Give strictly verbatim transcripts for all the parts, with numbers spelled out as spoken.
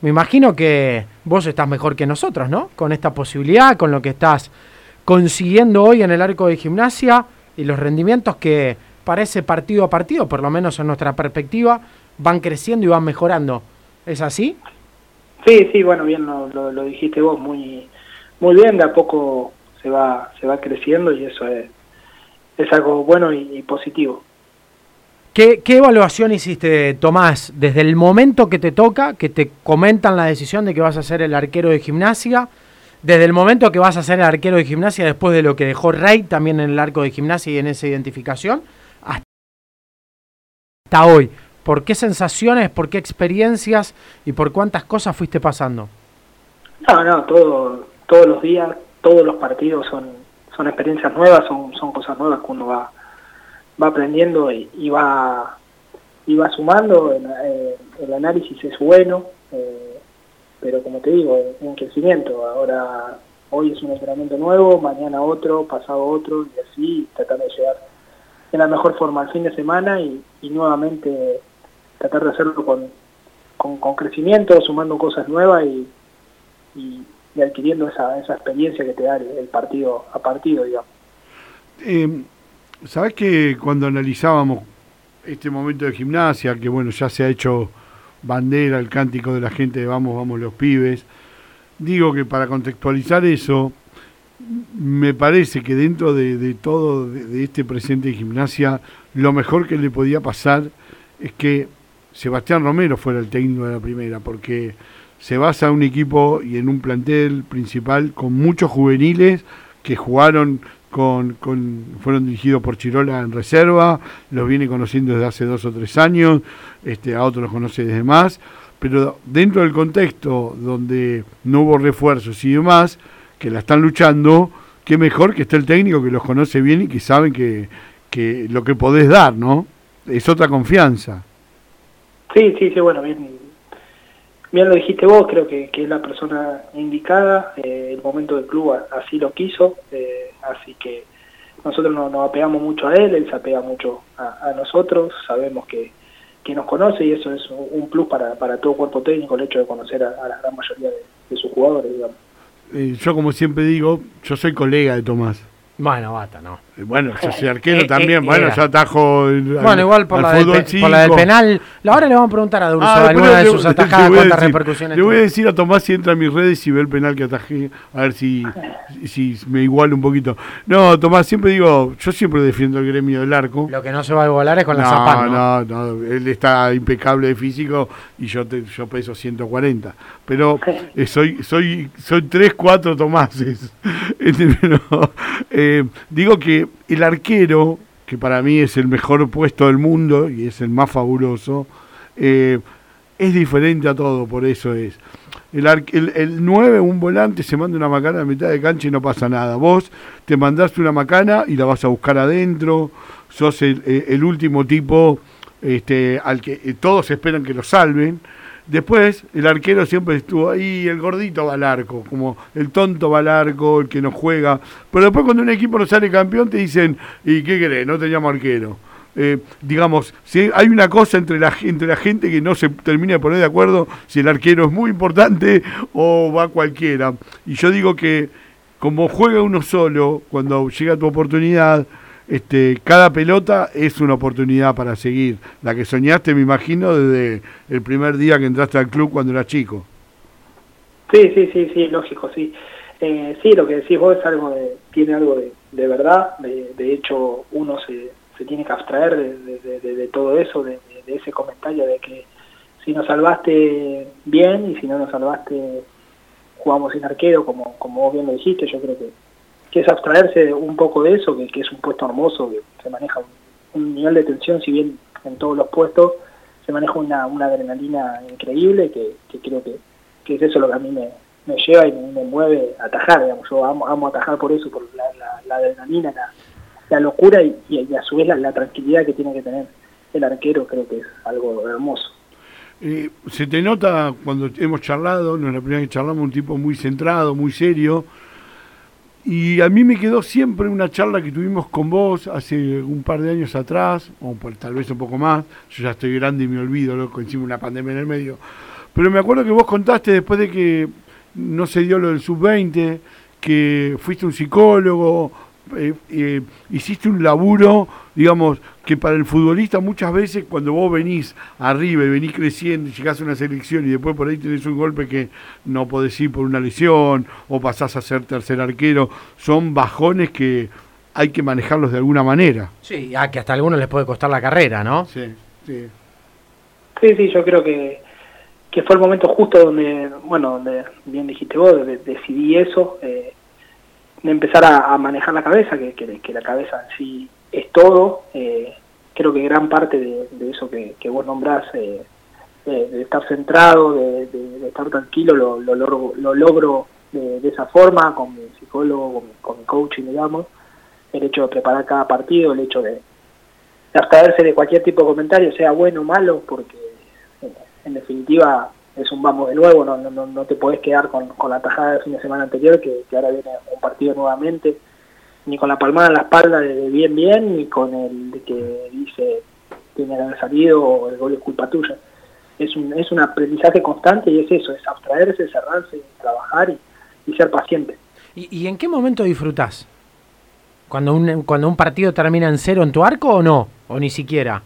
me imagino que vos estás mejor que nosotros, ¿no? Con esta posibilidad, con lo que estás consiguiendo hoy en el arco de Gimnasia y los rendimientos que parece partido a partido, por lo menos en nuestra perspectiva, van creciendo y van mejorando. ¿Es así? Sí, sí, bueno, bien lo, lo, lo dijiste vos, muy muy bien, de a poco se va se va creciendo y eso es, es algo bueno y, y positivo. ¿Qué, ¿Qué evaluación hiciste, Tomás, desde el momento que te toca, que te comentan la decisión de que vas a ser el arquero de Gimnasia, desde el momento que vas a ser el arquero de Gimnasia después de lo que dejó Rey también en el arco de Gimnasia y en esa identificación, hasta hoy? ¿Por qué sensaciones, por qué experiencias y por cuántas cosas fuiste pasando? No, no, todo, todos los días, todos los partidos son, son experiencias nuevas, son, son cosas nuevas que uno va va aprendiendo y, y va y va sumando. El, eh, el análisis es bueno, eh, pero como te digo, es un crecimiento. Ahora, hoy es un entrenamiento nuevo, mañana otro, pasado otro, y así tratar de llegar en la mejor forma al fin de semana y, y nuevamente tratar de hacerlo con, con, con crecimiento, sumando cosas nuevas y, y, y adquiriendo esa, esa experiencia que te da el, el partido a partido, digamos. Eh... ¿Sabés que cuando analizábamos este momento de Gimnasia, que bueno, ya se ha hecho bandera el cántico de la gente de vamos, vamos los pibes, digo que para contextualizar eso, me parece que dentro de, de todo, de, de este presente de Gimnasia, lo mejor que le podía pasar es que Sebastián Romero fuera el técnico de la primera, porque se basa en un equipo y en un plantel principal con muchos juveniles que jugaron Con, con, fueron dirigidos por Chirola en reserva, los viene conociendo desde hace dos o tres años, este, a otros los conoce desde más, pero dentro del contexto donde no hubo refuerzos y demás, que la están luchando, qué mejor que esté el técnico que los conoce bien y que saben que, que lo que podés dar, ¿no? Es otra confianza. Sí, sí, sí, bueno, bien, bien lo dijiste vos, creo que, que es la persona indicada, eh, el momento del club así lo quiso, eh, así que nosotros nos, nos apegamos mucho a él, él se apega mucho a, a nosotros, sabemos que, que nos conoce y eso es un plus para, para todo cuerpo técnico, el hecho de conocer a, a la gran mayoría de, de sus jugadores, digamos. Eh, yo como siempre digo, yo soy colega de Tomás. Bueno, basta, no. Bueno, yo soy arquero eh, también, eh, bueno, era. yo atajo el, Bueno, al, igual por, al la fútbol del, cinco. por la del penal, ahora le vamos a preguntar a Durso Ah, alguna de le, sus le, atajadas, le cuántas decir, repercusiones le voy a tuvo. decir a Tomás si entra a mis redes y ve el penal que atajé, a ver si, si me iguala un poquito. No, Tomás, siempre digo, yo siempre defiendo el gremio del arco. Lo que no se va a igualar es con no, la Zapán, ¿no? No, no, él está impecable de físico y yo te, yo peso ciento cuarenta. Pero eh, soy soy soy tres, cuatro Tomases. Pero, eh, digo que el arquero, que para mí es el mejor puesto del mundo y es el más fabuloso, eh, es diferente a todo, por eso es. El, el, el nueve, un volante, se manda una macana a mitad de cancha y no pasa nada. Vos te mandaste una macana y la vas a buscar adentro, sos el, el último tipo este, al que eh, todos esperan que lo salven. Después, el arquero siempre estuvo ahí, el gordito va al arco, como el tonto va al arco, el que no juega. Pero después cuando un equipo no sale campeón te dicen, ¿y qué querés? No teníamos arquero. Eh, digamos, si hay una cosa entre la, entre la gente que no se termina de poner de acuerdo si el arquero es muy importante o va cualquiera. Y yo digo que como juega uno solo, cuando llega tu oportunidad, Este, cada pelota es una oportunidad para seguir. La que soñaste, me imagino, desde el primer día que entraste al club cuando eras chico. Sí, sí, sí, sí, lógico, sí. Eh, sí, lo que decís vos es algo de, tiene algo de, de verdad. De, de hecho, uno se, se tiene que abstraer de, de, de, de todo eso, de, de, de ese comentario de que si nos salvaste bien y si no nos salvaste jugamos sin arquero, como, como vos bien lo dijiste. Yo creo que que es abstraerse un poco de eso, que, que es un puesto hermoso, que se maneja un, un nivel de tensión, si bien en todos los puestos se maneja una, una adrenalina increíble, que, que creo que, que es eso lo que a mí me, me lleva y me, me mueve a atajar, digamos. Yo amo, amo atajar por eso, por la, la, la adrenalina, la, la locura y, y a su vez la, la tranquilidad que tiene que tener el arquero, creo que es algo hermoso. Eh, se te nota cuando hemos charlado, no es la primera vez que charlamos, un tipo muy centrado, muy serio. Y a mí me quedó siempre una charla que tuvimos con vos hace un par de años atrás, o por, tal vez un poco más. Yo ya estoy grande y me olvido, loco, encima una pandemia en el medio. pero me acuerdo que vos contaste después de que no se dio lo del sub veinte, que fuiste un psicólogo, eh, eh, hiciste un laburo, digamos, que para el futbolista muchas veces cuando vos venís arriba y venís creciendo y llegás a una selección y después por ahí tenés un golpe que no podés ir por una lesión o pasás a ser tercer arquero, son bajones que hay que manejarlos de alguna manera. Sí, ah, que hasta a algunos les puede costar la carrera, ¿no? Sí, sí. Sí, sí, yo creo que, que fue el momento justo donde, bueno, donde bien dijiste vos, de, decidí eso, eh, de empezar a, a manejar la cabeza, que, que, que la cabeza en sí es todo. Eh, creo que gran parte de, de eso que, que vos nombrás, eh, de, de estar centrado, de, de, de estar tranquilo, lo, lo, lo, lo logro de, de esa forma, con mi psicólogo, con mi, con mi coaching, digamos. El hecho de preparar cada partido, el hecho de, de abstraerse de cualquier tipo de comentario, sea bueno o malo, porque en, en definitiva es un vamos de nuevo, no, no, no te podés quedar con, con la tajada del fin de semana anterior, que, que ahora viene un partido nuevamente, ni con la palmada en la espalda de, de bien bien, ni con el de que dice tiene que haber salido o el gol es culpa tuya. Es un, es un aprendizaje constante y es eso, es abstraerse, cerrarse, trabajar y, y ser paciente. ¿Y, ¿Y en qué momento disfrutás? ¿Cuando un, cuando un partido termina en cero en tu arco o no? ¿O ni siquiera?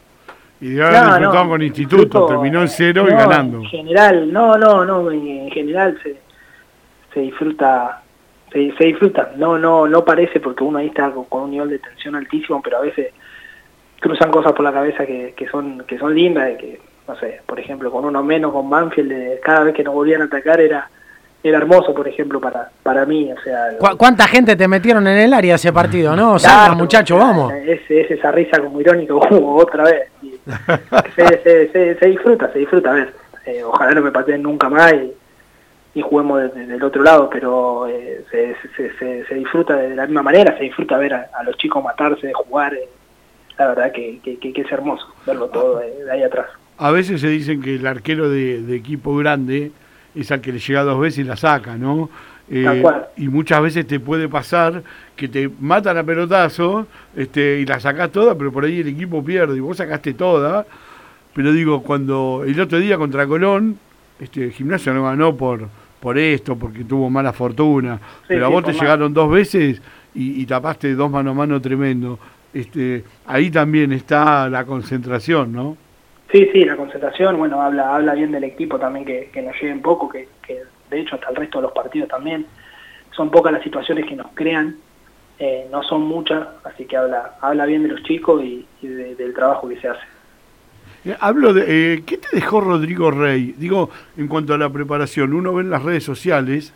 Y de haber no, disfrutado no, con Instituto, disfruto, terminó en cero no, y ganando. En general, no, no, no, en general se, se disfruta, se, se disfruta, no, no, no parece porque uno ahí está con, con un nivel de tensión altísimo, pero a veces cruzan cosas por la cabeza que, que son, que son lindas, de que, no sé, por ejemplo, con uno menos, con Banfield, de cada vez que nos volvían a atacar era era hermoso, por ejemplo, para para mí, o sea... ¿Cu ¿Cuánta gente te metieron en el área ese partido, no? Claro, Salga, muchacho, vamos. Es, es esa risa como irónica, como otra vez. Y se, se, se, se disfruta, se disfruta, a ver. Eh, ojalá no me pateen nunca más y, y juguemos de, de, del otro lado, pero eh, se, se, se, se disfruta de la misma manera, se disfruta ver a, a los chicos matarse, jugar. Eh, la verdad que, que, que, que es hermoso verlo todo de, de ahí atrás. A veces se dicen que el arquero de, de equipo grande es al que le llega dos veces y la saca, ¿no? Eh, y muchas veces te puede pasar que te matan a pelotazo este, y la sacás toda, pero por ahí el equipo pierde y vos sacaste toda. Pero digo, cuando el otro día contra Colón, este Gimnasia no ganó por por esto, porque tuvo mala fortuna, sí, pero a vos sí, te llegaron mal. dos veces y, y tapaste dos mano a mano tremendo. Este, ahí también está la concentración, ¿no? Sí, sí, la concentración, bueno, habla habla bien del equipo también, que, que nos lleguen poco, que, que de hecho hasta el resto de los partidos también. Son pocas las situaciones que nos crean, eh, no son muchas, así que habla habla bien de los chicos y, y de, del trabajo que se hace. Eh, hablo de, eh, ¿qué te dejó Rodrigo Rey? Digo, en cuanto a la preparación, uno ve en las redes sociales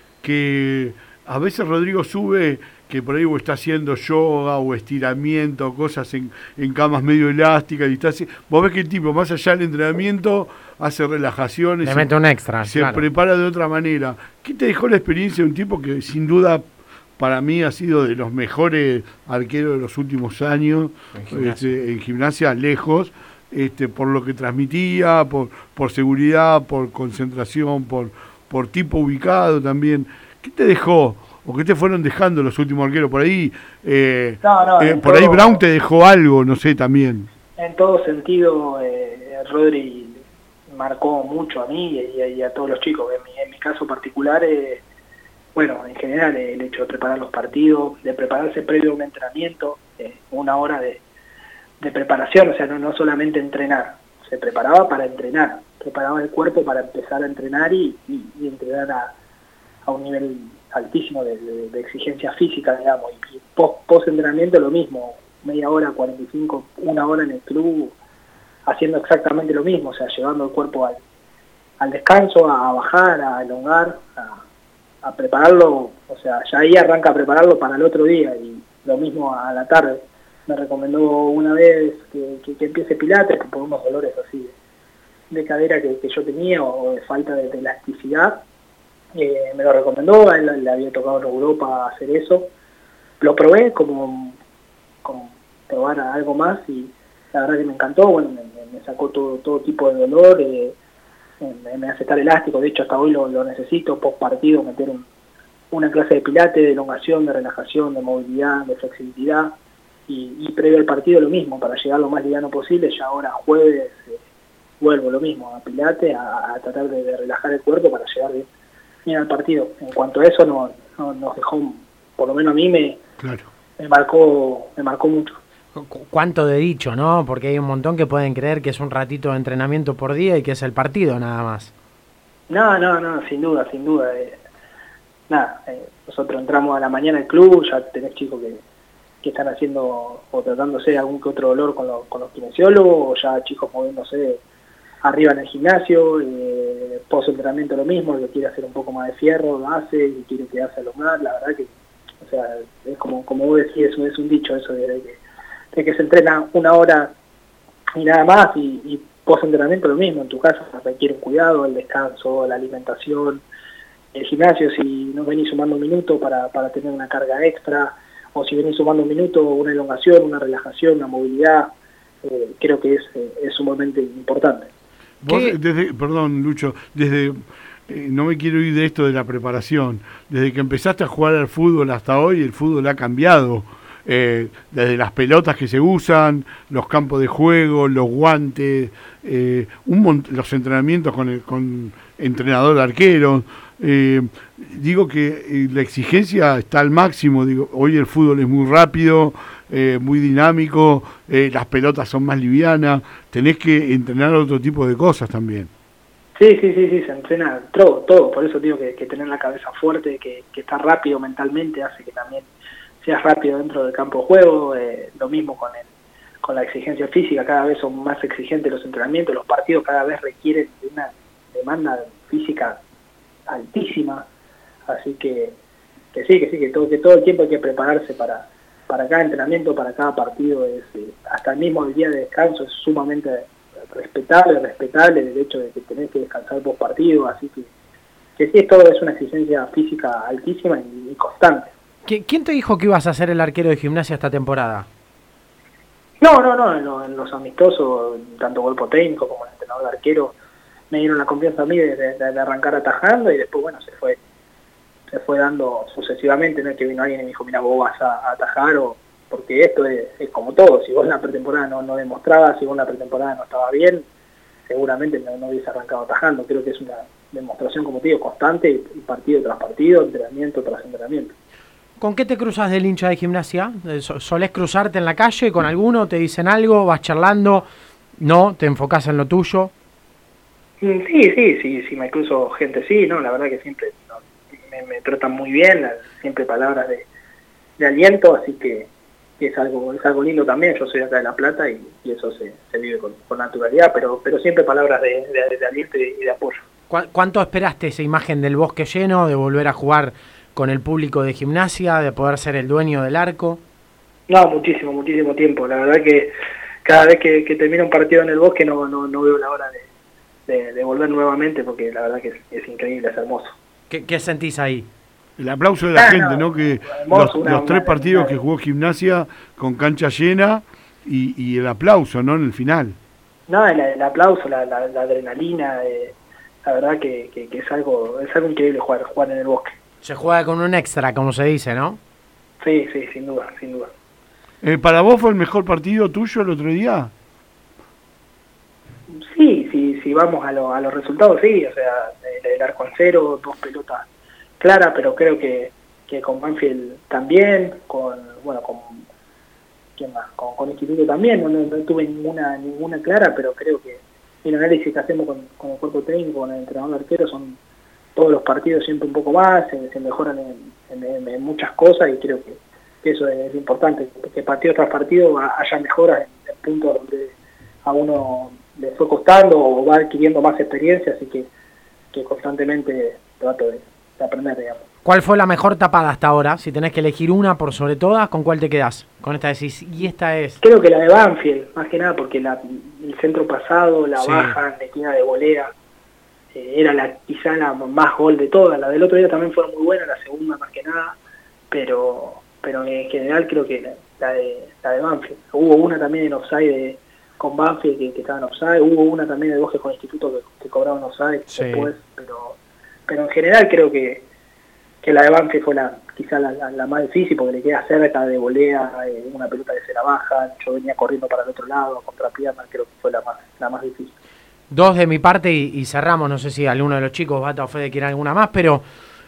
que a veces Rodrigo sube que por ahí o está haciendo yoga o estiramiento, cosas en, en camas medio elásticas, y está así. Vos ves que el tipo, más allá del entrenamiento, hace relajaciones. Le mete un extra, se claro. prepara de otra manera. ¿Qué te dejó la experiencia de un tipo que sin duda para mí ha sido de los mejores arqueros de los últimos años, en Gimnasia, este, en Gimnasia lejos, este, por lo que transmitía, por, por seguridad, por concentración, por, por tipo ubicado también? ¿Qué te dejó? ¿O qué te fueron dejando los últimos arqueros por ahí? Eh, no, no, eh, por todo, ahí Brown te dejó algo, no sé, también. En todo sentido, eh, Rodri marcó mucho a mí y a, y a todos los chicos. En mi, en mi caso particular, eh, bueno, en general eh, el hecho de preparar los partidos, de prepararse previo a un entrenamiento, eh, una hora de, de preparación, o sea, no, no solamente entrenar, se preparaba para entrenar, preparaba el cuerpo para empezar a entrenar y, y, y entrenar a, a un nivel altísimo de, de, de exigencia física, digamos, y post, post entrenamiento lo mismo, media hora, cuarenta y cinco, una hora en el club, haciendo exactamente lo mismo, o sea, llevando el cuerpo al, al descanso, a bajar, a elongar, a, a prepararlo, o sea, ya ahí arranca a prepararlo para el otro día, y lo mismo a la tarde. Me recomendó una vez que, que, que empiece pilates, que por unos dolores así de, de cadera que, que yo tenía, o de falta de, de elasticidad. Eh, me lo recomendó, a él le había tocado en Europa hacer eso, lo probé como, como probar algo más y la verdad que me encantó. Bueno, me, me sacó todo todo tipo de dolor, eh, me, me hace estar elástico, de hecho hasta hoy lo, lo necesito, post partido meter un, una clase de pilates, de elongación, de relajación, de movilidad, de flexibilidad, y, y previo al partido lo mismo, para llegar lo más liviano posible. Ya ahora jueves, eh, vuelvo lo mismo, apilate, a, a tratar de, de relajar el cuerpo para llegar bien, bien al partido. En cuanto a eso, no, no nos dejó, por lo menos a mí me, claro. me marcó me marcó mucho. Cuánto de dicho, ¿no? Porque hay un montón que pueden creer que es un ratito de entrenamiento por día y que es el partido nada más. No, no, no, sin duda, sin duda. Eh, nada, eh, nosotros entramos a la mañana al club, ya tenés chicos que, que están haciendo o tratándose de algún que otro dolor con, lo, con los kinesiólogos, o ya chicos moviéndose arriba en el gimnasio, eh, post entrenamiento lo mismo, el que quiere hacer un poco más de fierro lo hace, y quiere quedarse a lo más, la verdad que, o sea, es como, como vos decís, eso es un dicho, eso de, de, de que se entrena una hora y nada más, y, y post entrenamiento lo mismo, en tu casa requiere un cuidado, el descanso, la alimentación, el gimnasio, si no venís sumando un minuto para, para tener una carga extra, o si venís sumando un minuto, una elongación, una relajación, una movilidad, eh, creo que es, eh, es sumamente importante. Vos, desde, perdón, Lucho, desde, eh, no me quiero ir de esto de la preparación, desde que empezaste a jugar al fútbol hasta hoy, el fútbol ha cambiado, eh, desde las pelotas que se usan, los campos de juego, los guantes, eh, un mont- los entrenamientos con, el, con entrenador de arqueros, eh, digo que eh, la exigencia está al máximo, digo, hoy el fútbol es muy rápido, eh, muy dinámico, eh, las pelotas son más livianas, tenés que entrenar otro tipo de cosas también. Sí, sí, sí, sí, se entrena todo, todo, por eso digo que, que tener la cabeza fuerte, que, que estar rápido mentalmente hace que también seas rápido dentro del campo de juego, eh, lo mismo con el, con la exigencia física, cada vez son más exigentes los entrenamientos, los partidos cada vez requieren de una demanda física altísima, así que, que sí, que sí, que todo, que todo el tiempo hay que prepararse para, para cada entrenamiento, para cada partido, es, eh, hasta el mismo día de descanso es sumamente respetable, respetable el hecho de que tenés que descansar post partido, así que, que sí, es todo, es una exigencia física altísima y, y constante. ¿Quién te dijo que ibas a ser el arquero de Gimnasia esta temporada? No, no, no, en, lo, en los amistosos, tanto cuerpo técnico como el entrenador de arquero, me dieron la confianza a mí de, de, de arrancar atajando y después, bueno, se fue se fue dando sucesivamente, no es que vino alguien y me dijo, mira, vos vas a, a atajar, o porque esto es, es como todo, si vos en la pretemporada no, no demostrabas, si vos en la pretemporada no estaba bien, seguramente no, no hubiese arrancado atajando. Creo que es una demostración, como te digo, constante, y partido tras partido, entrenamiento tras entrenamiento. ¿Con qué te cruzas del hincha de Gimnasia? ¿Solés cruzarte en la calle con alguno? ¿Te dicen algo? ¿Vas charlando? ¿No? ¿Te enfocás en lo tuyo? Sí, sí, sí, sí, me cruzo gente, sí, no, la verdad que siempre no, me, me tratan muy bien, siempre palabras de, de aliento, así que, que es algo es algo lindo también. Yo soy acá de La Plata y, y eso se, se vive con, con naturalidad, pero pero siempre palabras de, de, de aliento y de apoyo. ¿Cuánto esperaste esa imagen del bosque lleno, de volver a jugar con el público de Gimnasia, de poder ser el dueño del arco? No, muchísimo, muchísimo tiempo. La verdad que cada vez que, que termina un partido en el bosque no no, no veo la hora de, de, de volver nuevamente, porque la verdad que es, es increíble, es hermoso. ¿Qué, qué sentís ahí? El aplauso de la ah, gente, ¿no? ¿no? Que hermoso, los, una, los tres una, partidos una, que jugó Gimnasia con cancha llena y, y el aplauso, ¿no? En el final. No, el, el aplauso, la, la, la adrenalina, eh, la verdad que, que, que es algo es algo increíble jugar jugar en el bosque. Se juega con un extra, como se dice, ¿no? Sí, sí, sin duda, sin duda. Eh, ¿Para vos fue el mejor partido tuyo el otro día? Sí, sí, sí, vamos a, lo, a los resultados, sí, o sea, el, el arco en cero, dos pelotas claras, pero creo que, que con Banfield también, con, bueno, con, ¿quién más? Con, con Instituto también, no, no, no tuve ninguna ninguna clara, pero creo que el análisis que hacemos con, con el cuerpo técnico, con el entrenador arquero, son todos los partidos siempre un poco más, se, se mejoran en, en, en muchas cosas, y creo que, que eso es importante, que partido tras partido haya mejoras en, en puntos donde a uno le fue costando o va adquiriendo más experiencia, así que, que constantemente trato de, de aprender, digamos. ¿Cuál fue la mejor tapada hasta ahora? Si tenés que elegir una por sobre todas, ¿con cuál te quedás? Con esta decís, y esta es... Creo que la de Banfield, más que nada, porque la, el centro pasado, la sí. baja, la esquina de volea, eh, era la quizá la más gol de todas. La del otro día también fue muy buena, la segunda más que nada, pero pero en general creo que la, la de la de Banfield. Hubo una también en offside de, con Banfield que, que estaba en offside, hubo una también de Bosque con Instituto que, que cobraban offside sí. después, pero pero en general creo que que la de Banfield fue la quizá la, la, la más difícil, porque le queda cerca de volea, eh, una pelota que se la baja, yo venía corriendo para el otro lado, a contrapierna, creo que fue la más la más difícil. dos de mi parte y, y cerramos, no sé si alguno de los chicos, Bata o Fede, quiere alguna más, pero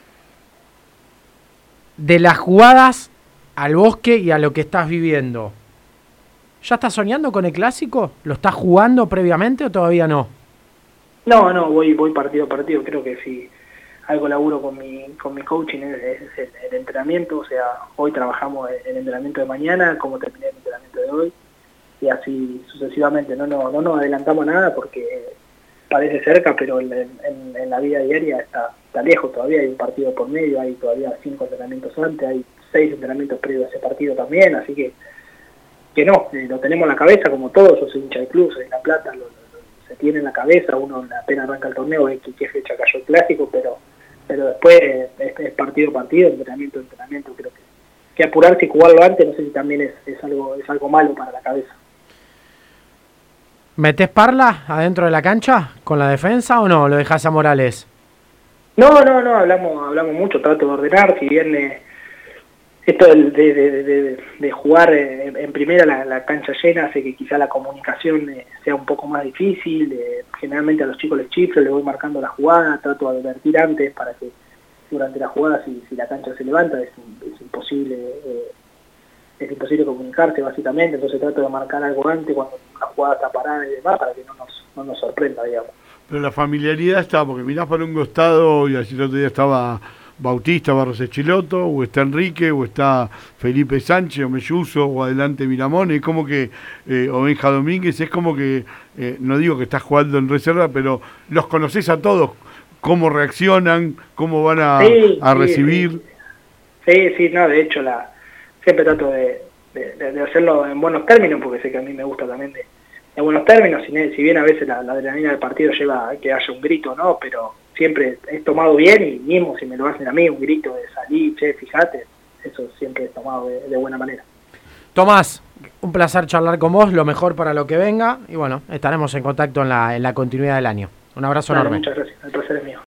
de las jugadas al Bosque y a lo que estás viviendo, ¿ya estás soñando con el Clásico? ¿Lo estás jugando previamente o todavía no? No, no, voy voy partido a partido, creo que sí. Algo laburo con mi con mi coaching es, es el, el entrenamiento, o sea, hoy trabajamos el entrenamiento de mañana, como terminé el entrenamiento de hoy, y así sucesivamente. No, no, no nos adelantamos nada porque parece cerca, pero en, en, en la vida diaria está, está lejos todavía, hay un partido por medio, hay todavía cinco entrenamientos antes, hay seis entrenamientos previos a ese partido también, así que que no, eh, lo tenemos en la cabeza como todos, yo soy hincha del club, soy de La Plata, lo, lo, se tiene en la cabeza, uno apenas arranca el torneo, ve que qué fecha cayó el Clásico, pero pero después es, es partido a partido, entrenamiento a entrenamiento, creo que, que apurarse y jugarlo antes, no sé si también es, es algo es algo malo para la cabeza. ¿Metés Parla adentro de la cancha con la defensa o no? ¿Lo dejás a Morales? No, no, no, hablamos hablamos mucho, trato de ordenar, si bien eh, esto de, de, de, de, de jugar en, en primera la, la cancha llena hace que quizá la comunicación eh, sea un poco más difícil. Eh, generalmente a los chicos les chiflo, les voy marcando la jugada, trato de advertir antes para que durante la jugada, si, si la cancha se levanta, es, es imposible eh, es imposible comunicarse básicamente, entonces trato de marcar algo antes cuando la jugada está parada y demás para que no nos, no nos sorprenda, digamos. Pero la familiaridad está, porque mirás para un costado y así el otro día estaba Bautista Barros Echeloto, o está Enrique, o está Felipe Sánchez, o Melluso, o adelante Miramón, es como que, eh, o Benja Domínguez, es como que, eh, no digo que estás jugando en reserva, pero los conoces a todos, cómo reaccionan, cómo van a, sí, a sí, recibir. Sí, sí, sí, no, de hecho la siempre trato de, de, de hacerlo en buenos términos, porque sé que a mí me gusta también de, de buenos términos, si, si bien a veces la, la adrenalina del partido lleva a que haya un grito, ¿no? Pero siempre es tomado bien, y mismo si me lo hacen a mí, un grito de salir, che, fíjate, eso siempre es tomado de, de buena manera. Tomás, un placer charlar con vos, lo mejor para lo que venga, y bueno, estaremos en contacto en la, en la continuidad del año. Un abrazo Dale, enorme. muchas gracias, el placer es mío.